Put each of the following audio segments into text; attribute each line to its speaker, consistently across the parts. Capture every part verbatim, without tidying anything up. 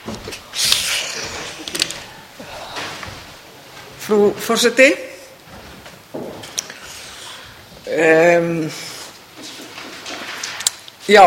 Speaker 1: Frú forseti, um, já,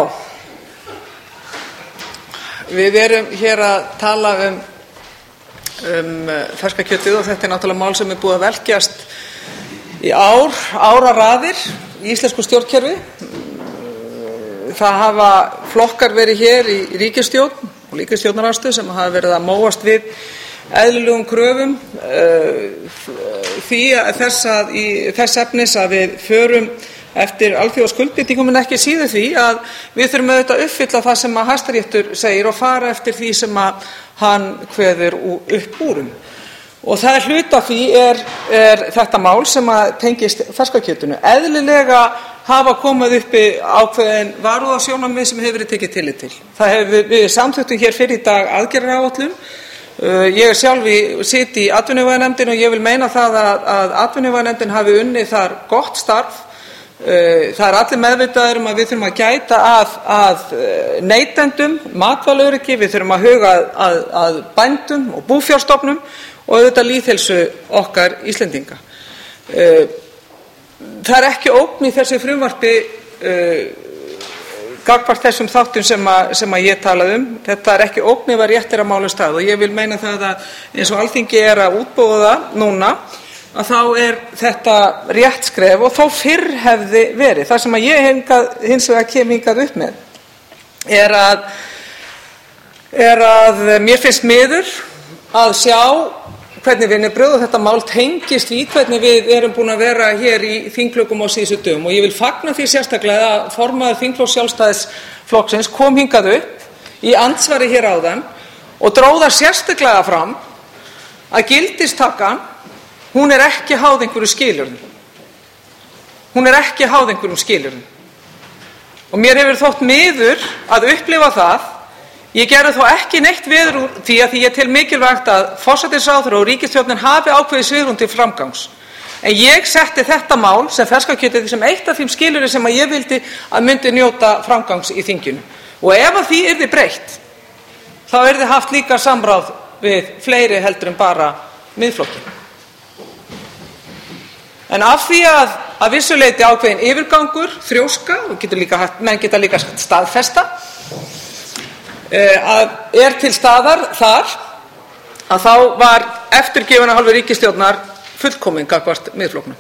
Speaker 1: við erum hér að tala um, um ferska kjötið og þetta er náttúrulega mál sem er búið að velkjast í ár, áraraðir í íslensku stjórnkerfi. Það hafa flokkar verið hér í ríkisstjórn og líka stjórnarandstöðu sem hafa verið að móast við eðlilegum kröfum því þess, að, í, þess efnis að við förum eftir alþjóðaskuldbindingum en ekki síður því að við þurfum auðvitað að uppfylla það sem að Hæstiréttur segir og fara eftir því sem að hann kveður upp úr. Og það er hluti af því er, er þetta mál sem að tengist ferska kjötinu. Eðlilega hafa komið uppi ákveðin varúðarsjónarmið sem hefur verið tekið tillit til. Það hefur við samþykktum hér fyrir í dag aðgerðaáætlun. Ég er sjálf í sit í atvinnuveganefndinni og ég vil meina það að, að atvinnuveganefndin hafi unnið þar gott starf. Það er allir meðvitaðir um að við þurfum að gæta að, að neytendum, matvælaöryggi, við þurfum að huga að, að, að bændum og búfjárstofnum og auðvitað lýðheilsu okkar Íslendinga. Það er ekki ógn í þessu frumvarpi gagnvart þessum þáttum sem að, sem að ég talaði um. Þetta er ekki ógn ef að rétt er að málum stað og ég vil meina það að eins og Alþingi er að útboða núna að þá er þetta rétt skref og þó fyrr hefði verið. Það sem að ég hingað, hins vegar kem hingað upp með er að, er að mér finnst miður að sjá hvernig vinnubrögð og þetta mál tengist við hvernig við erum búin að vera hér í þingflokkum á síðustu dögum og ég vil fagna því sérstaklega að formaður þingflokks Sjálfstæðisflokksins kom hingað upp í andsvari hér áðan og dró það sérstaklega fram að gildistakan hún er ekki háð einhverju skilyrðum. Hún er ekki háð einhverjum skilyrðum. Og mér hefur þótt miður að upplifa það. Ég gerði þó ekki neitt veður úr því að því ég tel mikilvægt að forsætisráðherra og ríkisstjórnin hafi ákveðið svigrúm til framgangs. En ég setti þetta mál sem ferska kjötið sem eitt af þeim skilyrðum sem að ég vildi að myndi njóta framgangs í þinginu. Og ef að því yrði breytt, þá yrði haft líka samráð við fleiri heldur en bara Miðflokkinn. En af því að að vissu leyti ákveðin yfirgangur, þrjóska, og getur líka, menn geta líka staðfesta, að er til staðar þar að þá var eftirgjöfin af hálfu ríkisstjórnar fullkomin gagnvart Miðflokknum.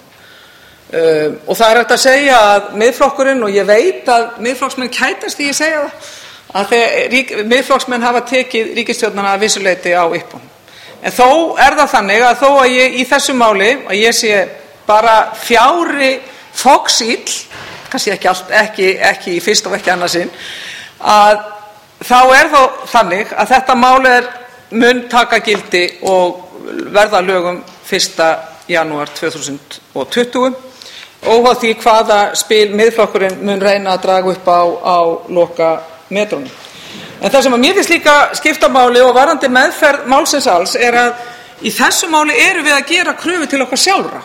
Speaker 1: Uh, og það er hægt að segja að Miðflokkurinn, og ég veit að Miðflokksmenn kætast því ég segja það, að þeir, Miðflokksmenn hafa tekið ríkisstjórnarna að vissu leyti á uppbúin. En þó er það þannig að þó að ég í þessu máli, að ég sé bara fjári fóksíll, kannski ekki, allt, ekki, ekki í fyrst og ekki annað sinn, að þá er þó þannig að þetta mál er mun taka gildi og verða lögum fyrsta janúar tvö þúsund tuttugu óháð því hvaða spil Miðflokkurinn mun reyna að draga upp á, á loka metrunum. En það sem að mér finnst líka skipta máli og varðandi meðferð málsins alls er að í þessu máli erum við að gera kröfu til okkar sjálfra.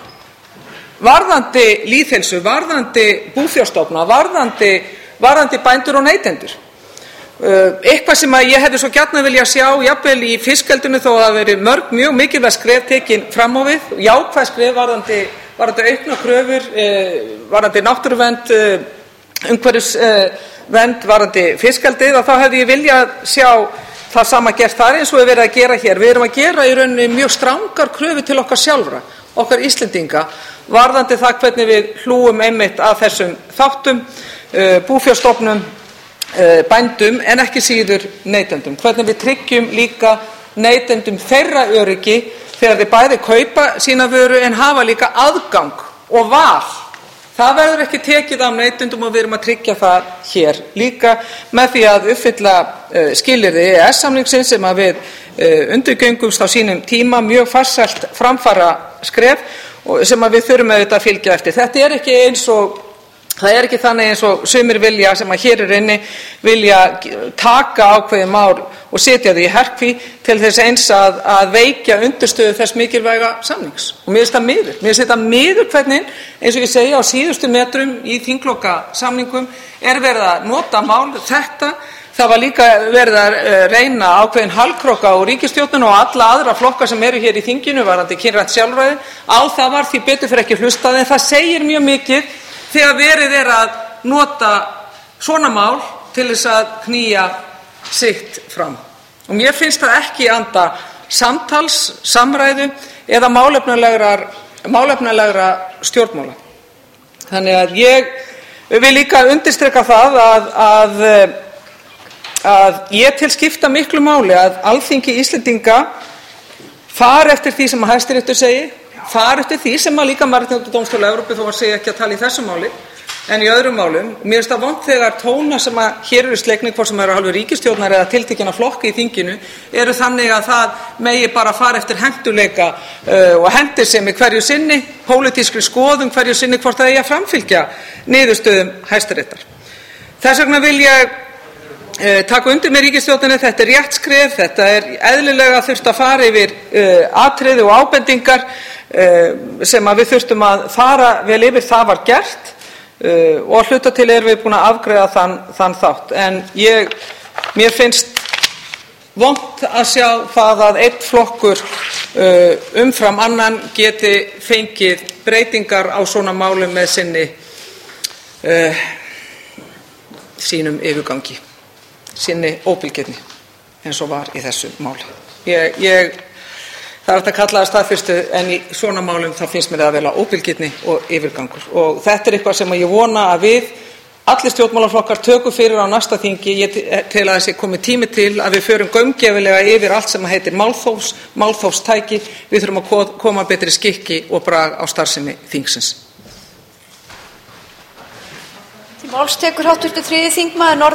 Speaker 1: Varðandi lýðheilsu, varðandi búfjárstofna, varðandi, varðandi bændur og neytendur. Uh, eitthvað sem að ég hefði svo gjarnan vilja sjá jafnvel í fiskeldinu þó að það veri mörg mjög mikilvæg skref tekin fram á við, jákvæð skref varðandi, varðandi aukna kröfur, uh, varðandi náttúruvernd, uh, umhverfisvernd, uh, varðandi fiskeldið og þá hefði ég vilja sjá það sama gert þar eins og við verðum að gera hér. Við erum að gera í rauninni mjög strangar kröfur til okkar sjálfra, okkar Íslendinga, varðandi það hvernig við hlúum einmitt að þessum þáttum, uh, búfjárstofnum, bændum en ekki síður neytendum. Hvernig við tryggjum líka neytendum þeirra öryggi þegar þeir bæði kaupa sína vöru en hafa líka aðgang og val. Það verður ekki tekið af neytendum og við erum að tryggja það hér líka með því að uppfylla uh, skilyrði E E S-samningsins sem að við uh, undirgöngumst á sínum tíma mjög farsælt framfara skref og sem að við þurfum auðvitað að fylgja eftir. Þetta er ekki eins og Það er ekki þannig eins og sumir vilja sem að hér er inni vilja taka ákveðið mál og setja þau í herkví til þess eins að, að veikja undirstöðu þess mikilvæga samnings. Og mér finnst það miður. Mér finnst þetta miður hvernig, eins og ég segja, á síðustu metrum í þinglokasamningum er verið að nota mál þetta Það var líka verið að reyna ákveðin halkroka á ríkisstjórnina og alla aðra flokka sem eru hér í þinginu varðandi kynrænt sjálfræði. Á það var því betur fyrir ekki hlustað, en það segir mjög mikið þegar verið er að nota svona mál til þess að knýja sitt fram. Og mér finnst það ekki anda samtals, samræðu eða málefnalegra, málefnalegra stjórnmála. Þannig að ég vil líka undirstrika það að, að að ég tel skipta miklu máli að Alþingi Íslendinga fari eftir því sem Hæstiréttur segir, fari eftir því sem að líka Mannréttindadómstóll Evrópu, þó að segja ekki að tala í þessu máli en í öðrum málum. Mér finnst það vont þegar tónar sem að hér eru slegnir, hvort sem eru af hálfu ríkisstjórnar eða tiltekinna flokka í þinginu, eru þannig að það megi bara fara eftir hentugleika uh, og hentisemi hverju sinni, pólitískri skoðun hverju sinni hvort það eigi að framfylgja niðurstöðum Hæstaréttar. Þess vegna vil ég Uh, taka undir með ríkisstjórninni, þetta er rétt skref, þetta er eðlilega þurft að fara yfir uh, atriði og ábendingar uh, sem að við þurftum að fara vel yfir, það var gert uh, og að hluta til erum við búin að afgreiða þann, þann þátt. En ég, mér finnst vont að sjá það að einn flokkur uh, umfram annan geti fengið breytingar á svona málum með sinni uh, sínum yfirgangi, sinni óbilgirni eins og var í þessu máli. Ég, ég, það er hægt að kalla það staðfyrstu, en í svona málum þá finnst mér það að vera óbilgirni og yfirgangur. Og þetta er eitthvað sem ég vona að við, allir stjórnmálaflokkar, tökum fyrir á næsta þingi. Ég tel að þessi komið tími til að við förum gaumgæfilega yfir allt sem heitir málþófs, málþófstæki. Við þurfum að koma betri skikki og brag á starfsemi þingsins.
Speaker 2: Til máls tekur háttvirtur þriðji þingmaður